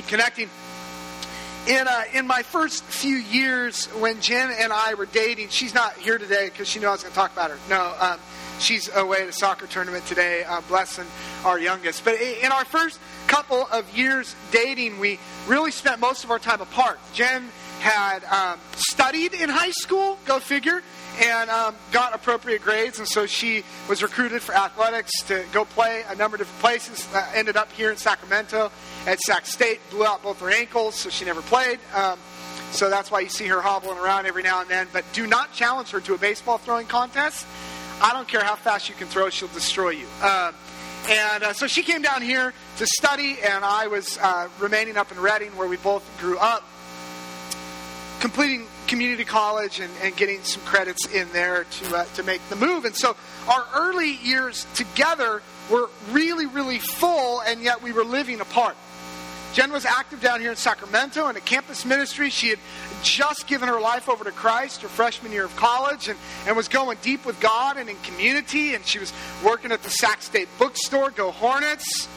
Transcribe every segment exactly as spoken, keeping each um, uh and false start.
connecting. In uh, in my first few years when Jen and I were dating, she's not here today because she knew I was going to talk about her. No, um, she's away at a soccer tournament today, uh, blessing our youngest. But in our first couple of years dating, we really spent most of our time apart. Jen had um, studied in high school, go figure, and um, got appropriate grades, and so she was recruited for athletics to go play a number of different places. Uh, ended up here in Sacramento at Sac State, blew out both her ankles, so she never played. Um, so that's why you see her hobbling around every now and then. But do not challenge her to a baseball throwing contest. I don't care how fast you can throw, she'll destroy you. Um, and uh, so she came down here to study, and I was uh, remaining up in Redding, where we both grew up, completing community college and, and getting some credits in there to uh, to make the move. And so our early years together were really, really full, and yet we were living apart. Jen was active down here in Sacramento in a campus ministry. She had just given her life over to Christ her freshman year of college and, and was going deep with God and in community. And she was working at the Sac State bookstore. Go Hornets.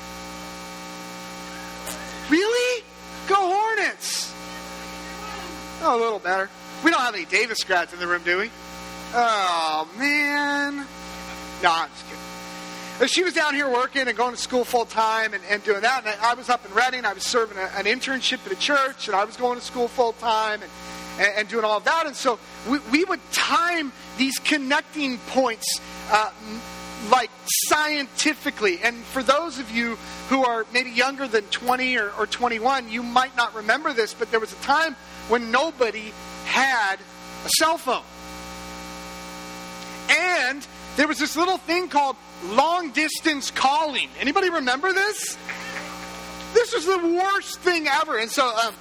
Really? Go Hornets. Oh, a little better. We don't have any Davis grads in the room, do we? Oh, man. No, I'm just kidding. But she was down here working and going to school full time and, and doing that. And I, I was up in Redding. I was serving a, an internship at a church, and I was going to school full time and, and, and doing all of that. And so we, we would time these connecting points uh, like scientifically. And for those of you who are maybe younger than twenty or, or twenty-one, you might not remember this, but there was a time when nobody had a cell phone. And there was this little thing called long-distance calling. Anybody remember this? This was the worst thing ever. And so um,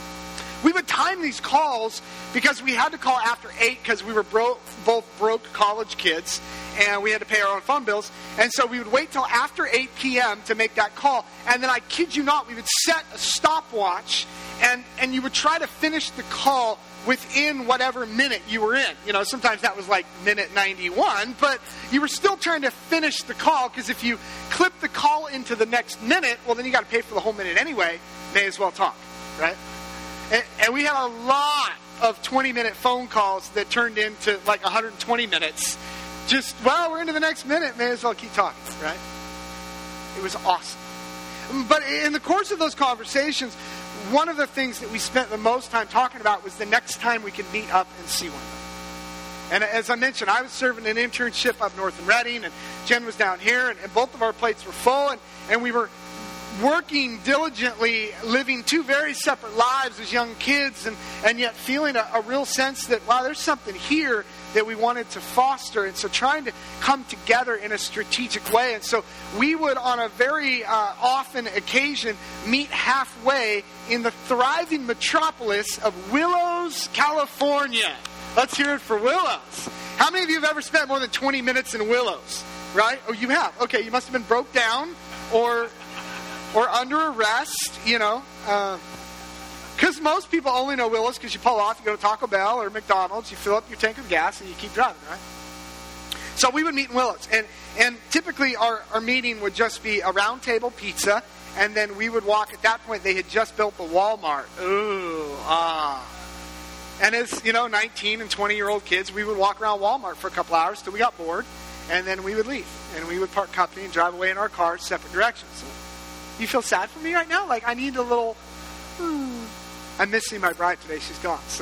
we would time these calls because we had to call after eight because we were bro- both broke college kids and we had to pay our own phone bills. And so we would wait till after eight p.m. to make that call. And then I kid you not, we would set a stopwatch and, and you would try to finish the call within whatever minute you were in. You know, sometimes that was like minute ninety-one, but you were still trying to finish the call because if you clip the call into the next minute, well, then you got to pay for the whole minute anyway. May as well talk, right? And, and we had a lot of twenty-minute phone calls that turned into like one hundred twenty minutes. Just, well, we're into the next minute. May as well keep talking, right? It was awesome. But in the course of those conversations, one of the things that we spent the most time talking about was the next time we could meet up and see one another. And as I mentioned, I was serving an internship up north in Redding, and Jen was down here, and, and both of our plates were full, and, and we were working diligently, living two very separate lives as young kids, and, and yet feeling a, a real sense that, wow, there's something here that we wanted to foster. And so trying to come together in a strategic way. And so we would, on a very uh, often occasion, meet halfway in the thriving metropolis of Willows, California. Let's hear it for Willows. How many of you have ever spent more than twenty minutes in Willows? Right? Oh, you have. Okay, you must have been broke down or or under arrest, you know. Uh, Because most people only know Willows because you pull off, you go to Taco Bell or McDonald's, you fill up your tank with gas, and you keep driving, right? So we would meet in Willows. And and typically our, our meeting would just be a round table pizza, and then we would walk. At that point, they had just built the Walmart. Ooh, ah. And as, you know, nineteen and twenty-year-old kids, we would walk around Walmart for a couple hours till we got bored, and then we would leave. And we would park company and drive away in our cars separate directions. So, you feel sad for me right now? Like, I need a little... Hmm. I'm missing my bride today. She's gone. So,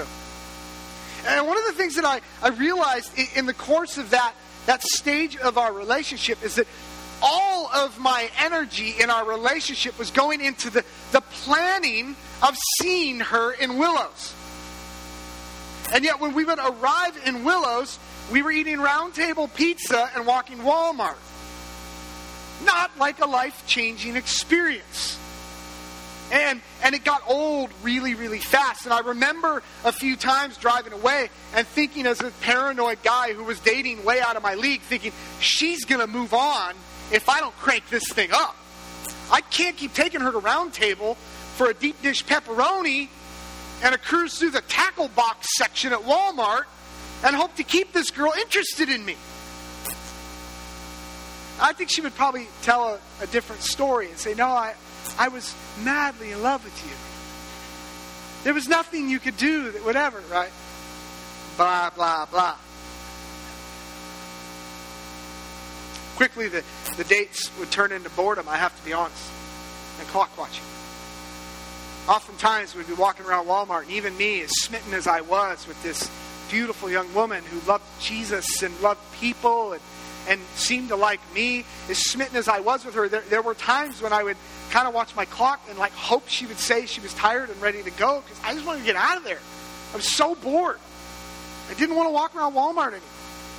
and one of the things that I, I realized in, in the course of that, that stage of our relationship is that all of my energy in our relationship was going into the, the planning of seeing her in Willows. And yet when we would arrive in Willows, we were eating round table pizza and walking Walmart. Not like a life-changing experience. And and it got old really, really fast. And I remember a few times driving away and thinking as a paranoid guy who was dating way out of my league, thinking, she's going to move on if I don't crank this thing up. I can't keep taking her to Round Table for a deep dish pepperoni and a cruise through the tackle box section at Walmart and hope to keep this girl interested in me. I think she would probably tell a, a different story and say, no, I... I was madly in love with you. There was nothing you could do that would ever, right? Blah, blah, blah. Quickly, the, the dates would turn into boredom, I have to be honest, and clock watching. Oftentimes, we'd be walking around Walmart, and even me, as smitten as I was with this beautiful young woman who loved Jesus and loved people and, and seemed to like me, as smitten as I was with her, there, there were times when I would kind of watch my clock and like hope she would say she was tired and ready to go, because I just wanted to get out of there. I was so bored. I didn't want to walk around Walmart anymore.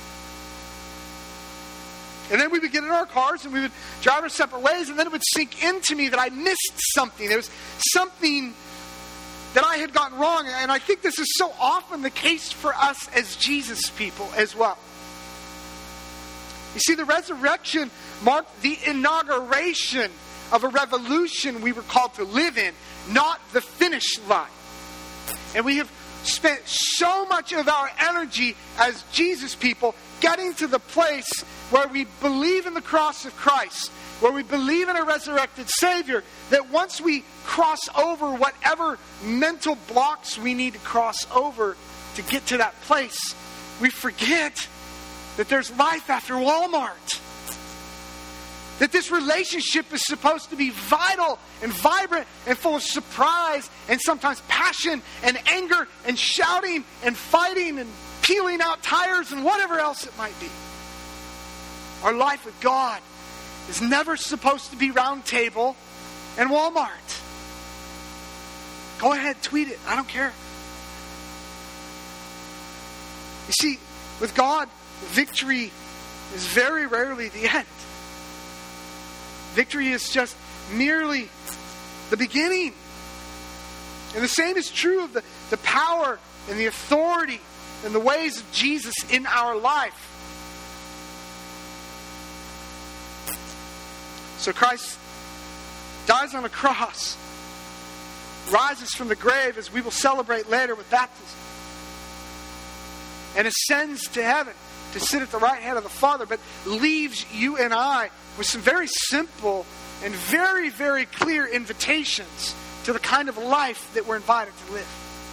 And then we would get in our cars and we would drive our separate ways, and then it would sink into me that I missed something. There was something that I had gotten wrong. And I think this is so often the case for us as Jesus people as well. You see, the resurrection marked the inauguration of a revolution we were called to live in, not the finish line. And we have spent so much of our energy as Jesus people getting to the place where we believe in the cross of Christ, where we believe in a resurrected Savior, that once we cross over whatever mental blocks we need to cross over to get to that place, we forget that there's life after Walmart. That this relationship is supposed to be vital and vibrant and full of surprise and sometimes passion and anger and shouting and fighting and peeling out tires and whatever else it might be. Our life with God is never supposed to be round table and Walmart. Go ahead, tweet it. I don't care. You see, with God, victory is very rarely the end. Victory is just merely the beginning. And the same is true of the, the power and the authority and the ways of Jesus in our life. So Christ dies on a cross, rises from the grave, as we will celebrate later with baptism, and ascends to heaven to sit at the right hand of the Father, but leaves you and I with some very simple and very, very clear invitations to the kind of life that we're invited to live.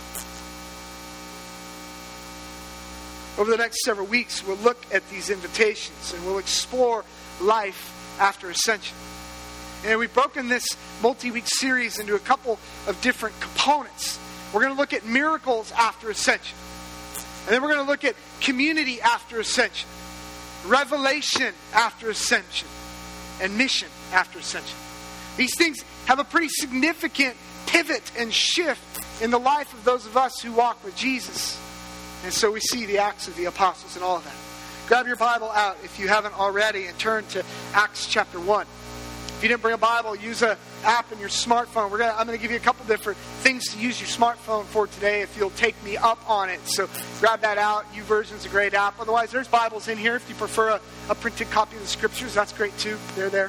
Over the next several weeks, we'll look at these invitations and we'll explore life after ascension. And we've broken this multi-week series into a couple of different components. We're going to look at miracles after ascension. And then we're going to look at community after ascension, revelation after ascension, and mission after ascension. These things have a pretty significant pivot and shift in the life of those of us who walk with Jesus. And so we see the Acts of the Apostles and all of that. Grab your Bible out if you haven't already and turn to Acts chapter one. If you didn't bring a Bible, use an app in your smartphone. We're gonna, I'm going to give you a couple different things to use your smartphone for today if you'll take me up on it. So grab that out. YouVersion's a great app. Otherwise, there's Bibles in here. If you prefer a, a printed copy of the Scriptures, that's great too. They're there.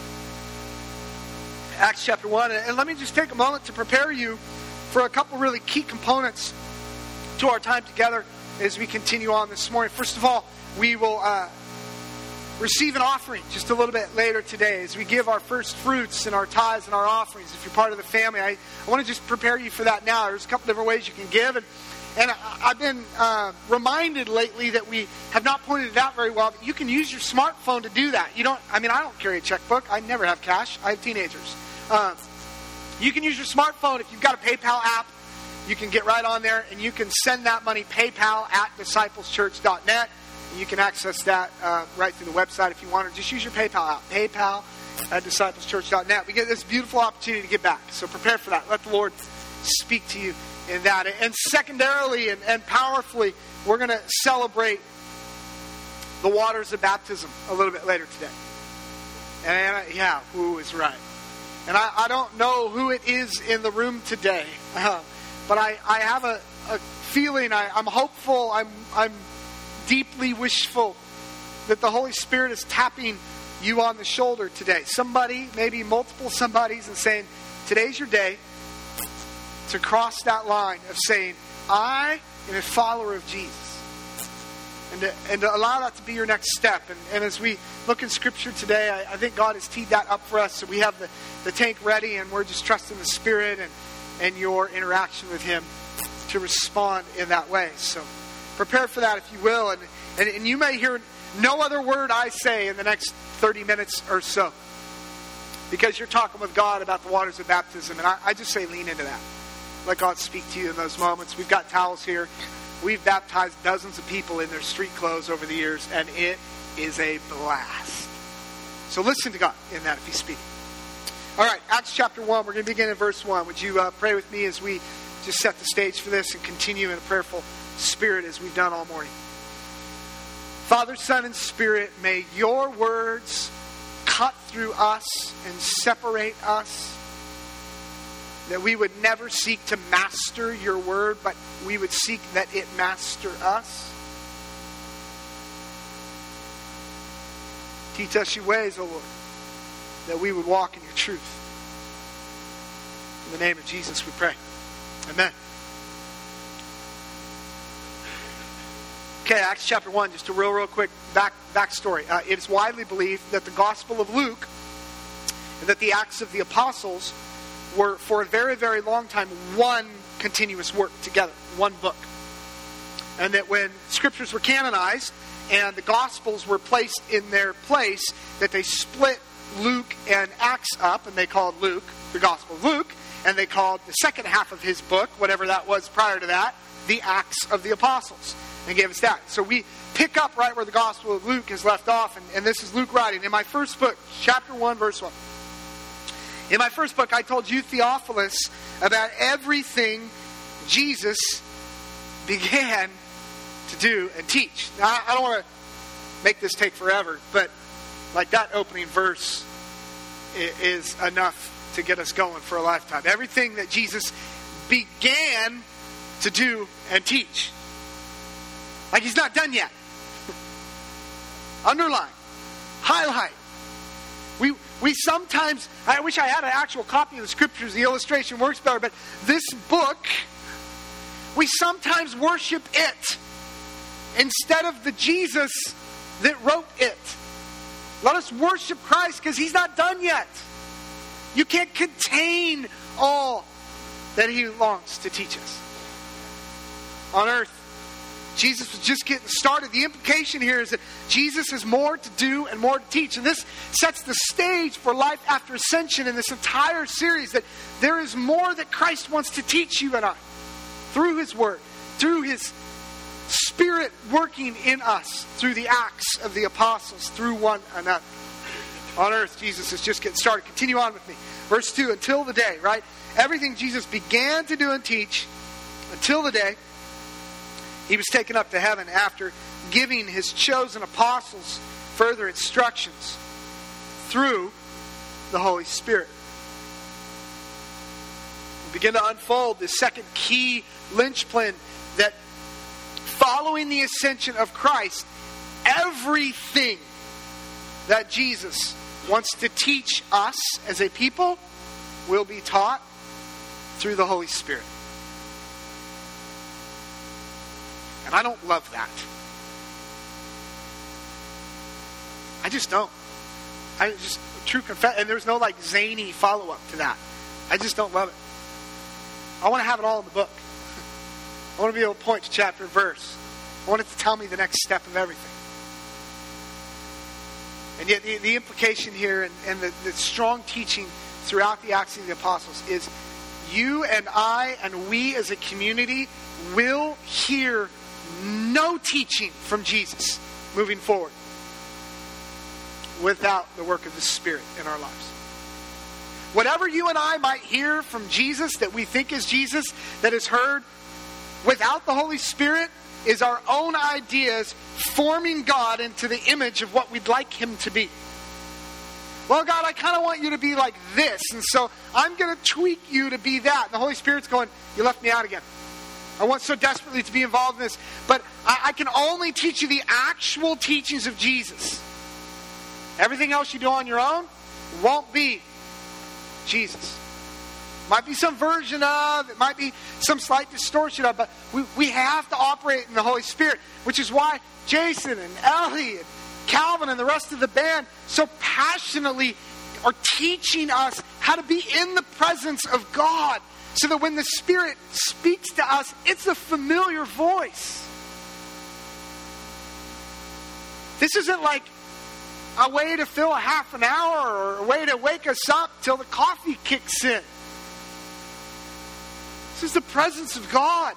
Acts chapter one. And let me just take a moment to prepare you for a couple really key components to our time together as we continue on this morning. First of all, we will uh, receive an offering just a little bit later today as we give our first fruits and our tithes and our offerings. If you're part of the family, I, I want to just prepare you for that now. There's a couple different ways you can give. And, and I, I've been uh, reminded lately that we have not pointed it out very well, that you can use your smartphone to do that. You don't. I mean, I don't carry a checkbook. I never have cash. I have teenagers. Uh, you can use your smartphone if you've got a PayPal app. You can get right on there and you can send that money PayPal at disciples church dot net. You can access that uh, right through the website if you want to. Just use your PayPal app. PayPal at disciples church dot net. We get this beautiful opportunity to get back. So prepare for that. Let the Lord speak to you in that. And secondarily and, and powerfully, we're going to celebrate the waters of baptism a little bit later today. And uh, yeah, who is right? And I, I don't know who it is in the room today. Uh, But I, I have a, a feeling, I, I'm hopeful, I'm, I'm deeply wishful that the Holy Spirit is tapping you on the shoulder today. Somebody, maybe multiple somebodies, and saying, today's your day to cross that line of saying, I am a follower of Jesus. And to, and to allow that to be your next step. And, and as we look in Scripture today, I, I think God has teed that up for us. So we have the, the tank ready, and we're just trusting the Spirit and, and your interaction with Him to respond in that way. So prepare for that, if you will. And, and, and you may hear no other word I say in the next thirty minutes or so, because you're talking with God about the waters of baptism. And I, I just say lean into that. Let God speak to you in those moments. We've got towels here. We've baptized dozens of people in their street clothes over the years, and it is a blast. So listen to God in that if He's speaking. All right, Acts chapter one. We're going to begin in verse one. Would you uh, pray with me as we just set the stage for this and continue in a prayerful spirit as we've done all morning? Father, Son, and Spirit, may your words cut through us and separate us. That we would never seek to master your word, but we would seek that it master us. Teach us your ways, O Lord, that we would walk in your truth. In the name of Jesus we pray. Amen. Okay, Acts chapter one, just a real, real quick back backstory. Uh, it is widely believed that the Gospel of Luke and that the Acts of the Apostles were, for a very, very long time, one continuous work together, one book. And that when Scriptures were canonized and the Gospels were placed in their place, that they split Luke and Acts up, and they called Luke the Gospel of Luke, and they called the second half of his book, whatever that was prior to that, the Acts of the Apostles. And gave us that. So we pick up right where the Gospel of Luke is left off, and, and this is Luke writing. In my first book, chapter one, verse one. In my first book, I told you, Theophilus, about everything Jesus began to do and teach. Now, I don't want to make this take forever, but like that opening verse is enough to get us going for a lifetime. Everything that Jesus began to do and teach. Like He's not done yet. Underline. Highlight. We we sometimes, I wish I had an actual copy of the Scriptures. The illustration works better. But this book, we sometimes worship it instead of the Jesus that wrote it. Let us worship Christ because He's not done yet. You can't contain all that He longs to teach us. On earth, Jesus was just getting started. The implication here is that Jesus has more to do and more to teach. And this sets the stage for life after ascension in this entire series, that there is more that Christ wants to teach you and I through His Word, through His Spirit working in us, through the Acts of the Apostles, through one another. On earth, Jesus is just getting started. Continue on with me. Verse two, until the day, right? Everything Jesus began to do and teach until the day He was taken up to heaven after giving His chosen apostles further instructions through the Holy Spirit. We begin to unfold this second key linchpin that following the ascension of Christ, everything that Jesus wants to teach us as a people will be taught through the Holy Spirit. And I don't love that. I just don't. I just, true confess, and there's no like zany follow-up to that. I just don't love it. I want to have it all in the book. I want to be able to point to chapter and verse. I want it to tell me the next step of everything. And yet the, the implication here and, and the, the strong teaching throughout the Acts of the Apostles is you and I and we as a community will hear no teaching from Jesus moving forward without the work of the Spirit in our lives. Whatever you and I might hear from Jesus that we think is Jesus, that is heard without the Holy Spirit, is our own ideas forming God into the image of what we'd like Him to be. Well, God, I kind of want you to be like this, and so I'm going to tweak you to be that. And the Holy Spirit's going, you left me out again. I want so desperately to be involved in this, but I, I can only teach you the actual teachings of Jesus. Everything else you do on your own won't be Jesus. Might be some version of, it might be some slight distortion of, but we, we have to operate in the Holy Spirit, which is why Jason and Ellie and Calvin and the rest of the band so passionately are teaching us how to be in the presence of God, so that when the Spirit speaks to us, it's a familiar voice. This isn't like a way to fill a half an hour or a way to wake us up till the coffee kicks in. This is the presence of God,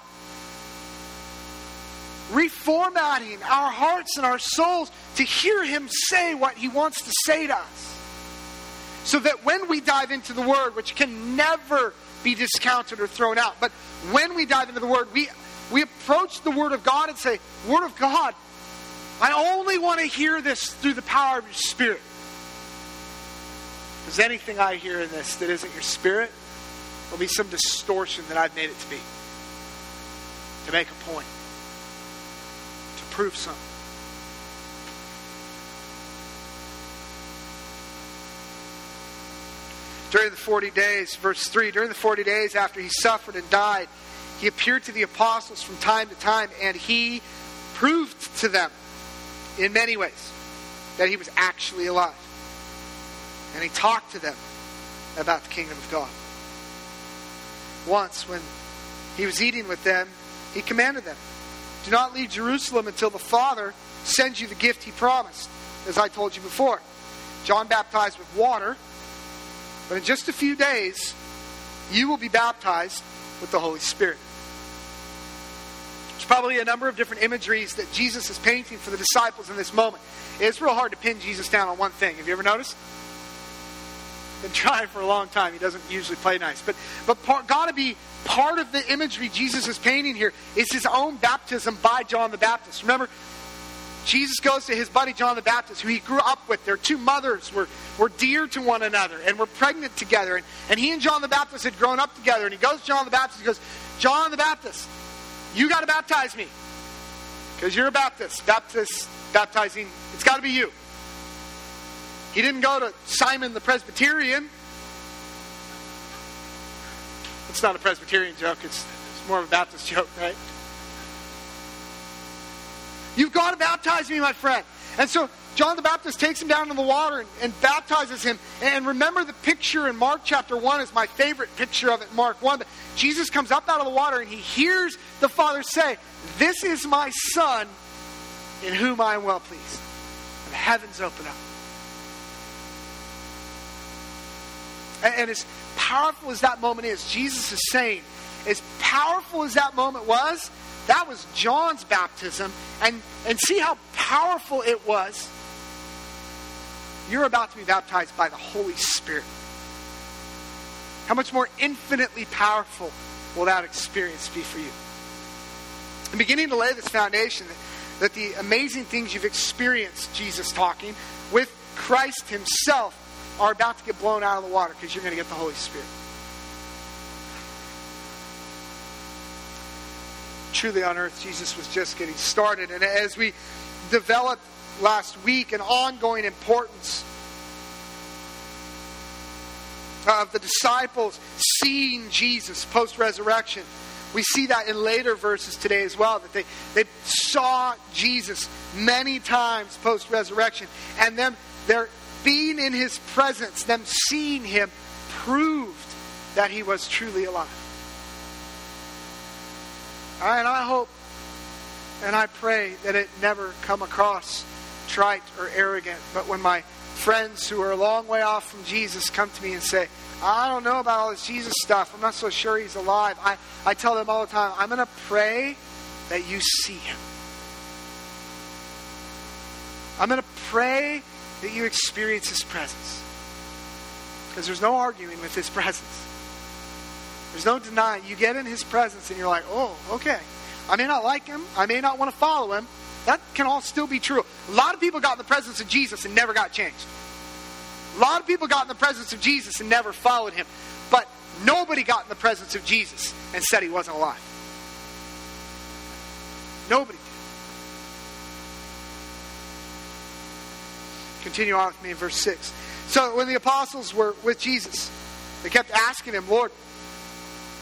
reformatting our hearts and our souls to hear Him say what He wants to say to us. So that when we dive into the Word, which can never be discounted or thrown out, but when we dive into the Word, we, we approach the Word of God and say, Word of God, I only want to hear this through the power of your Spirit. Because anything I hear in this that isn't your Spirit will be some distortion that I've made it to be. To make a point. To prove something. During the forty days, verse three, during the forty days after He suffered and died, He appeared to the apostles from time to time, and He proved to them in many ways that He was actually alive. And He talked to them about the kingdom of God. Once, when He was eating with them, He commanded them, do not leave Jerusalem until the Father sends you the gift He promised, as I told you before. John baptized with water, but in just a few days, you will be baptized with the Holy Spirit. There's probably a number of different imageries that Jesus is painting for the disciples in this moment. It's real hard to pin Jesus down on one thing. Have you ever noticed? Been trying for a long time. He doesn't usually play nice. But but part, got to be part of the imagery Jesus is painting here is His own baptism by John the Baptist. Remember, Jesus goes to his buddy John the Baptist, who he grew up with. Their two mothers were, were dear to one another and were pregnant together. And, and he and John the Baptist had grown up together. And he goes to John the Baptist and goes, John the Baptist, you got to baptize me. Because you're a Baptist. Baptist, baptizing, it's got to be you. He didn't go to Simon the Presbyterian. It's not a Presbyterian joke. It's, it's more of a Baptist joke, right? You've got to baptize me, my friend. And so John the Baptist takes him down to the water and, and baptizes him. And remember the picture in Mark chapter one is my favorite picture of it in Mark one. But Jesus comes up out of the water and he hears the Father say, this is my Son in whom I am well pleased. And the heavens open up. And, and as powerful as that moment is, Jesus is saying, as powerful as that moment was, that was John's baptism. And, and see how powerful it was. You're about to be baptized by the Holy Spirit. How much more infinitely powerful will that experience be for you? I'm beginning to lay this foundation that, that the amazing things you've experienced, Jesus talking, with Christ Himself are about to get blown out of the water because you're going to get the Holy Spirit. Truly on earth, Jesus was just getting started. And as we developed last week an ongoing importance of the disciples seeing Jesus post-resurrection, we see that in later verses today as well, that they, they saw Jesus many times post-resurrection. And them, their being in His presence, them seeing Him, proved that He was truly alive. And I hope and I pray that it never come across trite or arrogant. But when my friends who are a long way off from Jesus come to me and say, I don't know about all this Jesus stuff. I'm not so sure He's alive. I, I tell them all the time, I'm going to pray that you see Him. I'm going to pray that you experience His presence. Because there's no arguing with His presence. There's no denying. You get in His presence and you're like, oh, okay. I may not like Him. I may not want to follow Him. That can all still be true. A lot of people got in the presence of Jesus and never got changed. A lot of people got in the presence of Jesus and never followed Him. But nobody got in the presence of Jesus and said He wasn't alive. Nobody did. Continue on with me in verse six. So when the apostles were with Jesus, they kept asking Him, Lord,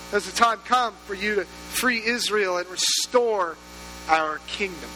has the time come for you to free Israel and restore our kingdom?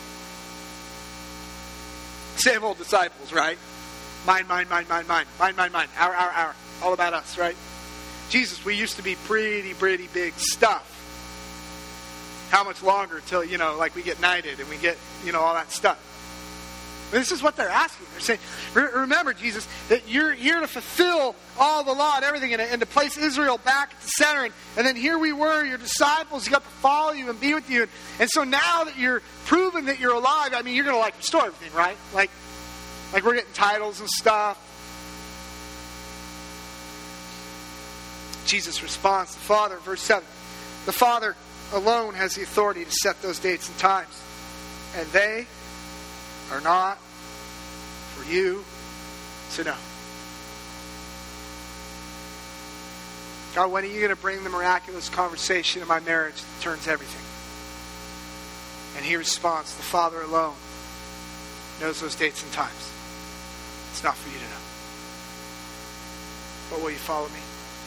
Same old disciples, right? Mine, mine, mine, mine, mine. Mine, mine, mine. Our, our, our. All about us, right? Jesus, we used to be pretty, pretty big stuff. How much longer until, you know, like we get knighted and we get, you know, all that stuff? This is what they're asking. They're saying, remember, Jesus, that you're here to fulfill all the law and everything and, and to place Israel back at the center. And, and then here we were, your disciples, you got to follow you and be with you. And, and so now that you're proven that you're alive, I mean, you're going to like restore everything, right? Like, like we're getting titles and stuff. Jesus responds, the Father, verse seven, the Father alone has the authority to set those dates and times. And they are not for you to know. God, when are you going to bring the miraculous conversation in my marriage that turns everything? And he responds, the Father alone knows those dates and times. It's not for you to know. But will you follow me?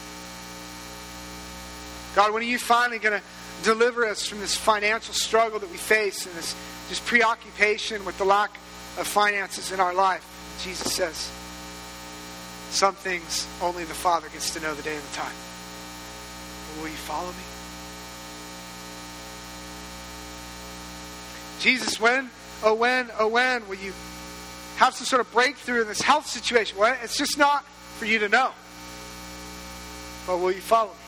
God, when are you finally going to deliver us from this financial struggle that we face and this just preoccupation with the lack of finances in our life? Jesus says, some things only the Father gets to know the day and the time. But will you follow me? Jesus, when, oh when, oh when will you have some sort of breakthrough in this health situation? Well, it's just not for you to know. But will you follow me?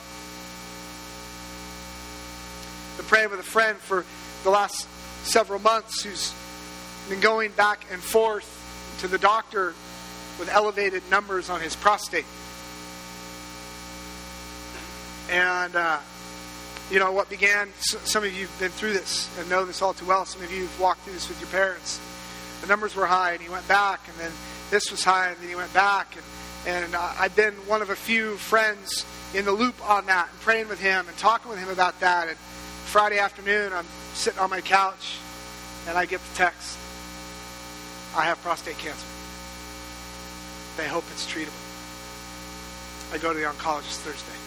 I've been praying with a friend for the last several months who's been going back and forth to the doctor with elevated numbers on his prostate. And, uh, you know, what began, some of you have been through this and know this all too well. Some of you have walked through this with your parents. The numbers were high and he went back, and then this was high and then he went back. And, and uh, I've been one of a few friends in the loop on that and praying with him and talking with him about that. And Friday afternoon, I'm sitting on my couch and I get the text. I have prostate cancer. They hope it's treatable. I go to the oncologist Thursday.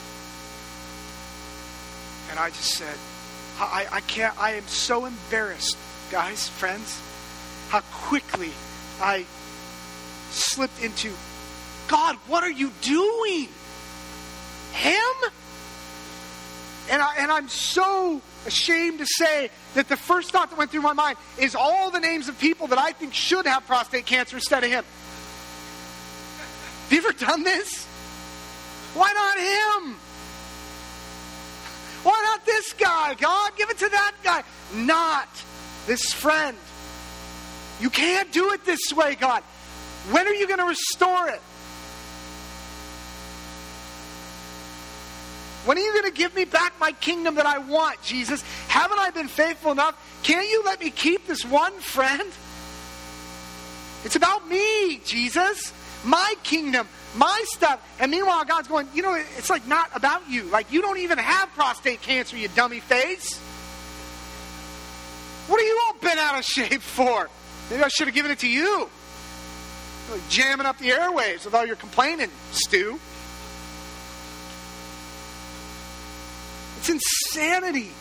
And I just said, I, I can't, I am so embarrassed, guys, friends, how quickly I slipped into, God, what are you doing? Him? And, I, and I'm so ashamed to say that the first thought that went through my mind is all the names of people that I think should have prostate cancer instead of him. Have you ever done this? Why not him? Why not this guy? God, give it to that guy. Not this friend. You can't do it this way, God. When are you going to restore it? When are you going to give me back my kingdom that I want, Jesus? Haven't I been faithful enough? Can't you let me keep this one friend? It's about me, Jesus. My kingdom, my stuff. And meanwhile, God's going, you know, it's like not about you. Like you don't even have prostate cancer, you dummy face. What are you all bent out of shape for? Maybe I should have given it to you. Really jamming up the airwaves with all your complaining, Stu. It's insanity.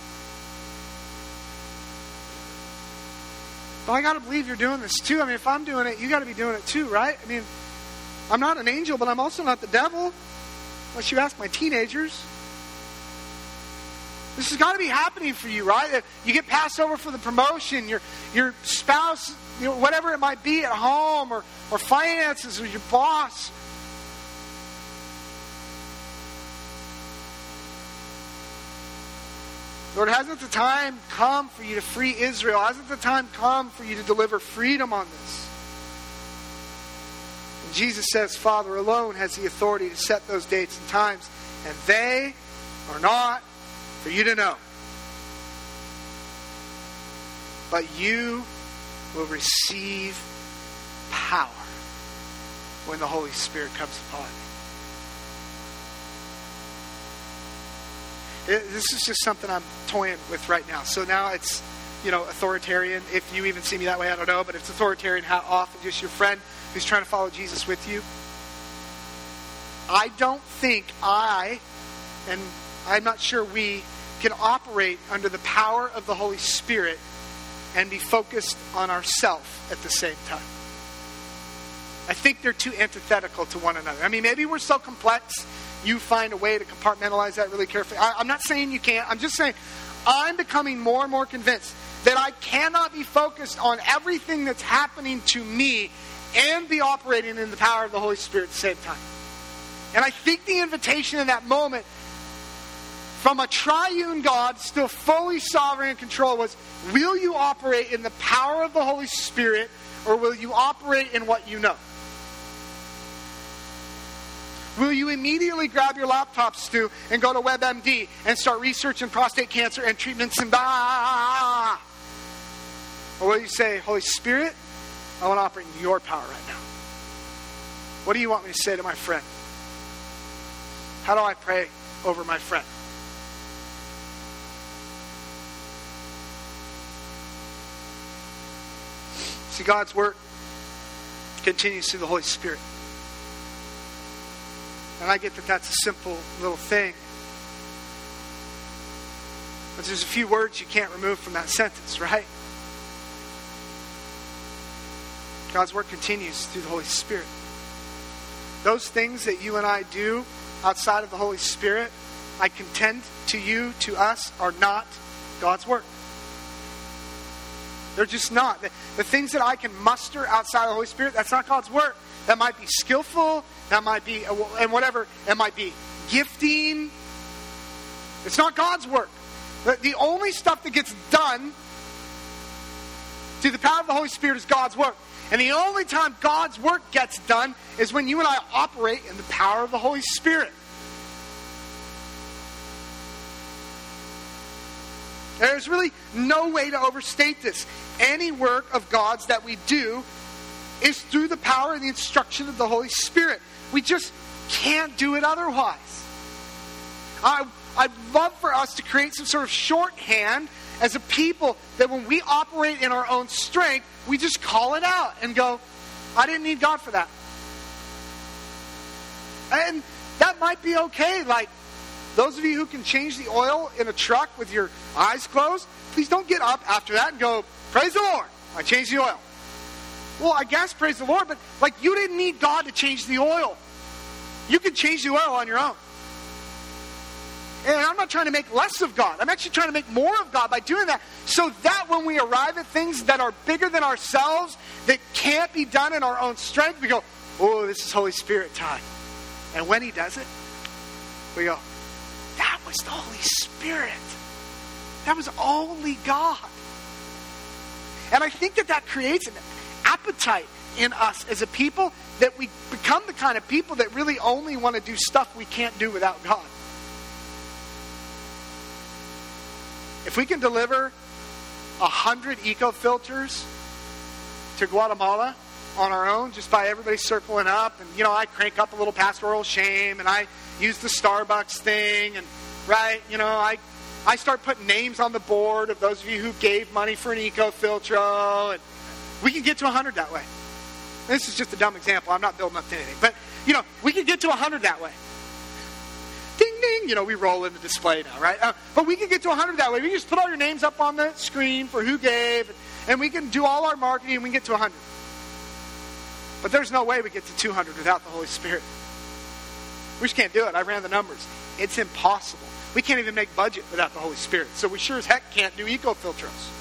But I got to believe you're doing this too. I mean, if I'm doing it, you got to be doing it too, right? I mean, I'm not an angel, but I'm also not the devil. Unless you ask my teenagers. This has got to be happening for you, right? You get passed over for the promotion, your your spouse, you know, whatever it might be at home, or, or finances, or your boss. Lord, hasn't the time come for you to free Israel? Hasn't the time come for you to deliver freedom on this? And Jesus says, Father alone has the authority to set those dates and times, and they are not for you to know. But you will receive power when the Holy Spirit comes upon you. This is just something I'm toying with right now. So now it's, you know, authoritarian. If you even see me that way, I don't know. But it's authoritarian, how often just your friend who's trying to follow Jesus with you. I don't think I, and I'm not sure we can operate under the power of the Holy Spirit and be focused on ourselves at the same time. I think they're too antithetical to one another. I mean, maybe we're so complex, you find a way to compartmentalize that really carefully. I, I'm not saying you can't. I'm just saying I'm becoming more and more convinced that I cannot be focused on everything that's happening to me and be operating in the power of the Holy Spirit at the same time. And I think the invitation in that moment from a triune God, still fully sovereign and control, was, will you operate in the power of the Holy Spirit, or will you operate in what you know? Will you immediately grab your laptop, Stu, and go to WebMD and start researching prostate cancer and treatments and blah? Or will you say, Holy Spirit, I want to operate in your power right now. What do you want me to say to my friend? How do I pray over my friend? See, God's work continues through the Holy Spirit. And I get that that's a simple little thing. But there's a few words you can't remove from that sentence, right? God's work continues through the Holy Spirit. Those things that you and I do outside of the Holy Spirit, I contend to you, to us, are not God's work. They're just not. The, the things that I can muster outside of the Holy Spirit, that's not God's work. That might be skillful. That might be, and whatever, it might be gifting. It's not God's work. The, the only stuff that gets done through the power of the Holy Spirit is God's work. And the only time God's work gets done is when you and I operate in the power of the Holy Spirit. There's really no way to overstate this. Any work of God's that we do is through the power and the instruction of the Holy Spirit. We just can't do it otherwise. I, I'd love for us to create some sort of shorthand as a people that when we operate in our own strength, we just call it out and go, I didn't need God for that. And that might be okay. Like, those of you who can change the oil in a truck with your eyes closed, please don't get up after that and go, praise the Lord, I changed the oil. Well, I guess praise the Lord, but like, you didn't need God to change the oil. You can change the oil on your own. And I'm not trying to make less of God. I'm actually trying to make more of God by doing that, so that when we arrive at things that are bigger than ourselves, that can't be done in our own strength, we go, oh, this is Holy Spirit time. And when He does it, we go, that was the Holy Spirit. That was only God. And I think that that creates an appetite in us as a people, that we become the kind of people that really only want to do stuff we can't do without God. If we can deliver a hundred eco filters to Guatemala on our own, just by everybody circling up, and you know, I crank up a little pastoral shame, and I use the Starbucks thing, and right, you know, I I start putting names on the board of those of you who gave money for an eco filtro, and we can get to a hundred that way. This is just a dumb example. I'm not building up to anything, but you know, we can get to a hundred that way. Ding ding, you know, we roll in the display now, right? Uh, but we can get to a hundred that way. We can just put all your names up on the screen for who gave, and, and we can do all our marketing, and we can get to a hundred. But there's no way we get to two hundred without the Holy Spirit. We just can't do it. I ran the numbers. It's impossible. We can't even make budget without the Holy Spirit. So we sure as heck can't do eco-filtros.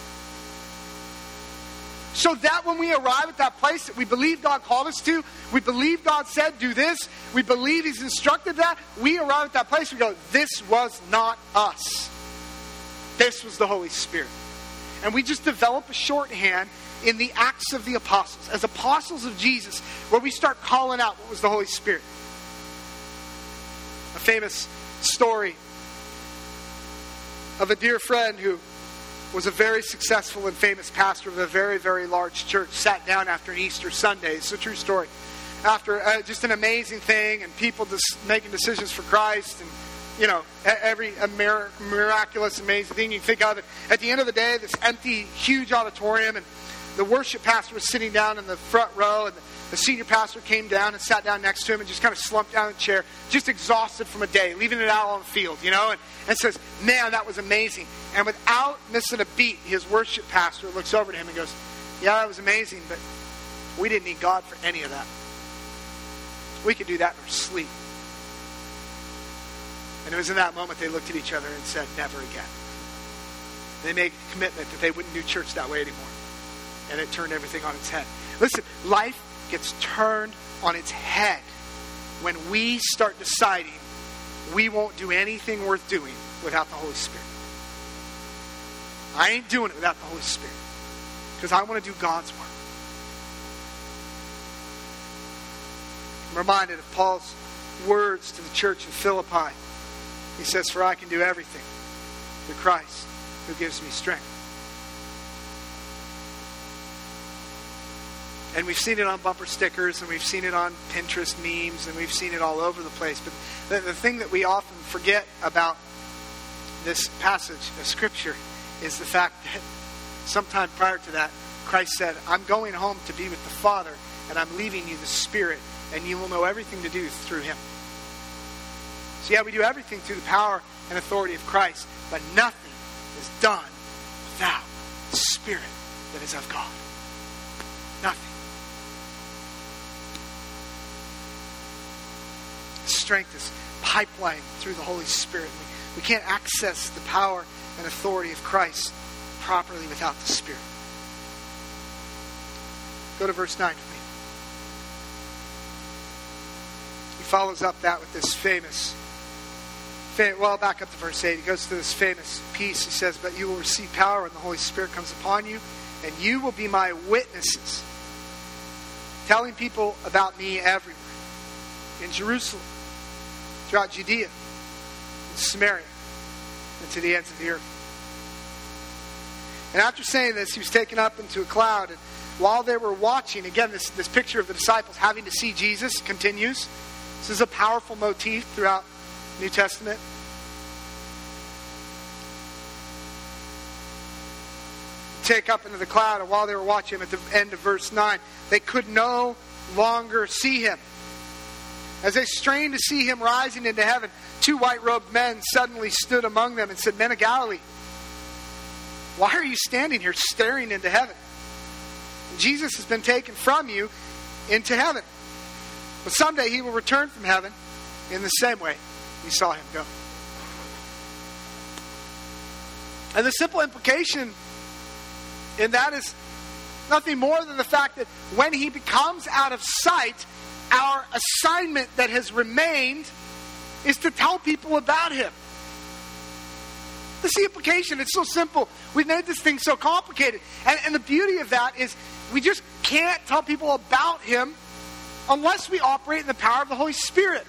So that when we arrive at that place that we believe God called us to, we believe God said, do this, we believe He's instructed that, we arrive at that place, we go, this was not us. This was the Holy Spirit. And we just develop a shorthand in the Acts of the Apostles, as apostles of Jesus, where we start calling out what was the Holy Spirit. A famous story of a dear friend who was a very successful and famous pastor of a very, very large church, sat down after an Easter Sunday. It's a true story. After uh, just an amazing thing, and people just making decisions for Christ, and you know, every a mir- miraculous, amazing thing you think of. It. At the end of the day, this empty, huge auditorium, and the worship pastor was sitting down in the front row, and the the senior pastor came down and sat down next to him and just kind of slumped down in the chair, just exhausted from a day, leaving it out on the field, you know, and, and says, man, that was amazing. And without missing a beat, his worship pastor looks over to him and goes, yeah, that was amazing, but we didn't need God for any of that. We could do that in our sleep. And it was in that moment they looked at each other and said, never again. They made a commitment that they wouldn't do church that way anymore. And it turned everything on its head. Listen, life gets turned on its head when we start deciding we won't do anything worth doing without the Holy Spirit. I ain't doing it without the Holy Spirit because I want to do God's work. I'm reminded of Paul's words to the church in Philippi. He says, for I can do everything through Christ who gives me strength. And we've seen it on bumper stickers, and we've seen it on Pinterest memes, and we've seen it all over the place. But the, the thing that we often forget about this passage of Scripture is the fact that sometime prior to that, Christ said, I'm going home to be with the Father, and I'm leaving you the Spirit, and you will know everything to do through Him. So yeah, we do everything through the power and authority of Christ, but nothing is done without the Spirit that is of God. Nothing. Strength is pipeline through the Holy Spirit. We, we can't access the power and authority of Christ properly without the Spirit. Go to verse nine for me. He follows up that with this famous, fam- well, back up to verse eight. He goes to this famous piece. He says, but you will receive power when the Holy Spirit comes upon you, and you will be my witnesses, telling people about me everywhere. In Jerusalem, throughout Judea, in Samaria, and to the ends of the earth. And after saying this, he was taken up into a cloud. And while they were watching, again, this, this picture of the disciples having to see Jesus continues. This is a powerful motif throughout the New Testament. Take up into the cloud, and while they were watching him, at the end of verse nine, they could no longer see him. As they strained to see him rising into heaven, two white-robed men suddenly stood among them and said, Men of Galilee, why are you standing here staring into heaven? Jesus has been taken from you into heaven. But someday he will return from heaven in the same way you saw him go. And the simple implication in that is nothing more than the fact that when he becomes out of sight, our assignment that has remained is to tell people about him. That's the implication. It's so simple. We've made this thing so complicated. And, and the beauty of that is we just can't tell people about him unless we operate in the power of the Holy Spirit.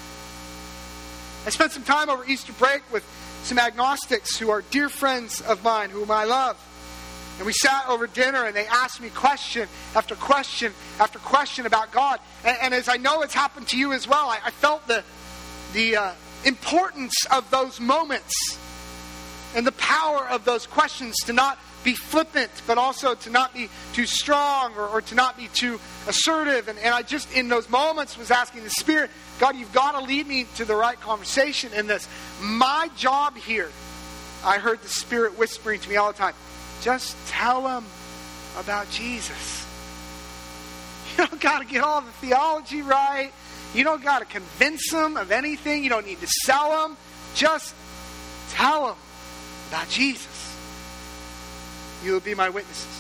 I spent some time over Easter break with some agnostics who are dear friends of mine, whom I love. And we sat over dinner and they asked me question after question after question about God. And, and as I know it's happened to you as well, I, I felt the, the uh, importance of those moments and the power of those questions to not be flippant, but also to not be too strong or, or to not be too assertive. And, and I just, in those moments, was asking the Spirit, God, you've got to lead me to the right conversation in this. My job here, I heard the Spirit whispering to me all the time, just tell them about Jesus. You don't got to get all the theology right. You don't got to convince them of anything. You don't need to sell them. Just tell them about Jesus. You will be my witnesses.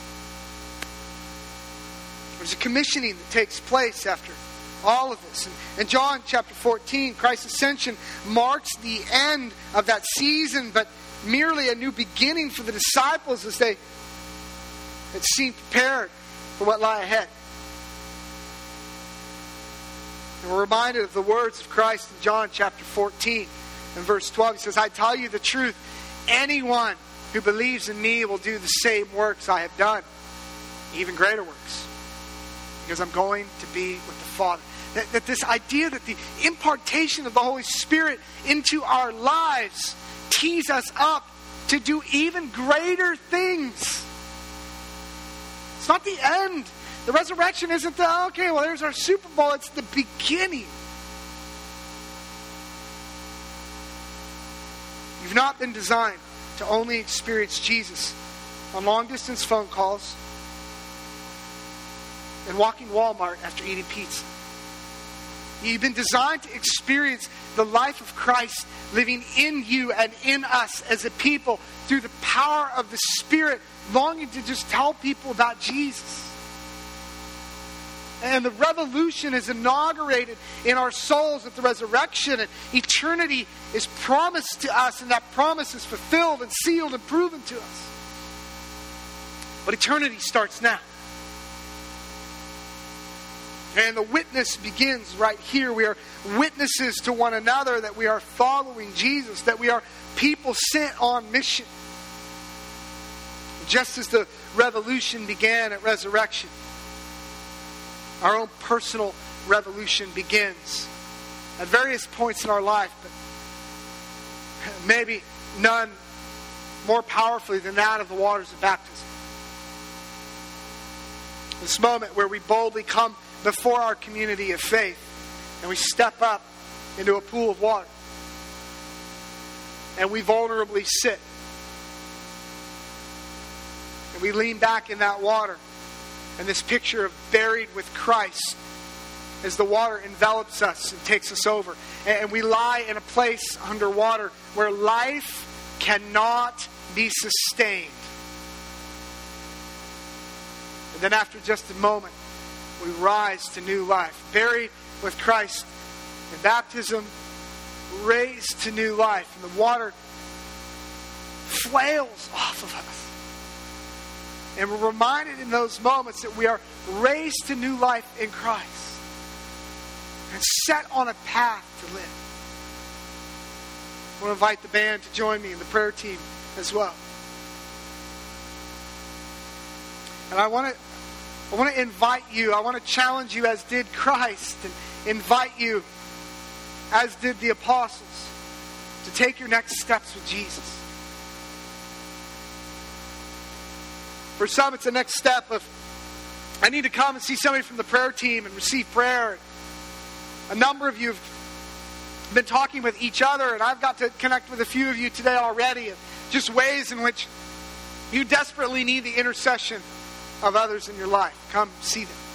There's a commissioning that takes place after all of this. And in John chapter fourteen, Christ's ascension marks the end of that season, but merely a new beginning for the disciples as they had seemed prepared for what lie ahead. And we're reminded of the words of Christ in John chapter fourteen and verse twelve. He says, I tell you the truth, anyone who believes in me will do the same works I have done, even greater works, because I'm going to be with the Father. That, that this idea that the impartation of the Holy Spirit into our lives tees us up to do even greater things. It's not the end. The resurrection isn't the, okay, well, there's our Super Bowl. It's the beginning. You've not been designed to only experience Jesus on long-distance phone calls and walking Walmart after eating pizza. You've been designed to experience the life of Christ living in you and in us as a people through the power of the Spirit, longing to just tell people about Jesus. And the revolution is inaugurated in our souls at the resurrection, and eternity is promised to us, and that promise is fulfilled and sealed and proven to us. But eternity starts now. And the witness begins right here. We are witnesses to one another that we are following Jesus, that we are people sent on mission. Just as the revolution began at resurrection, our own personal revolution begins at various points in our life, but maybe none more powerfully than that of the waters of baptism. This moment where we boldly come before our community of faith and we step up into a pool of water and we vulnerably sit and we lean back in that water, and this picture of buried with Christ as the water envelops us and takes us over, and we lie in a place underwater where life cannot be sustained. And then after just a moment, we rise to new life. Buried with Christ in baptism, raised to new life. And the water flails off of us. And we're reminded in those moments that we are raised to new life in Christ. And set on a path to live. I want to invite the band to join me and the prayer team as well. And I want to I want to invite you, I want to challenge you as did Christ, and invite you as did the apostles to take your next steps with Jesus. For some, it's the next step of, I need to come and see somebody from the prayer team and receive prayer. A number of you have been talking with each other, and I've got to connect with a few of you today already, of just ways in which you desperately need the intercession of others in your life. Come see them.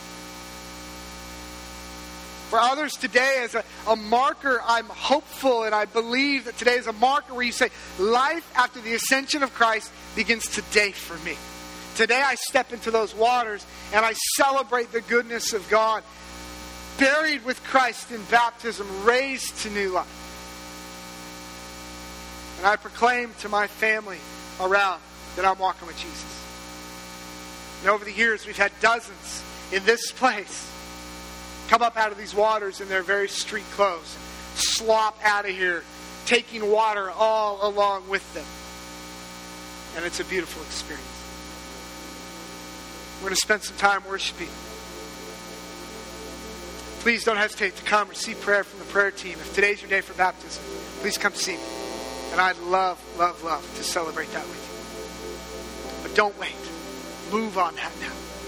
For others today, as a, a marker, I'm hopeful and I believe that today is a marker where you say, life after the ascension of Christ begins today for me. Today I step into those waters and I celebrate the goodness of God. Buried with Christ in baptism, raised to new life. And I proclaim to my family around that I'm walking with Jesus. And over the years, we've had dozens in this place come up out of these waters in their very street clothes, slop out of here, taking water all along with them. And it's a beautiful experience. We're going to spend some time worshiping. Please don't hesitate to come receive prayer from the prayer team. If today's your day for baptism, please come see me. And I'd love, love, love to celebrate that with you. But don't wait. Move on that now.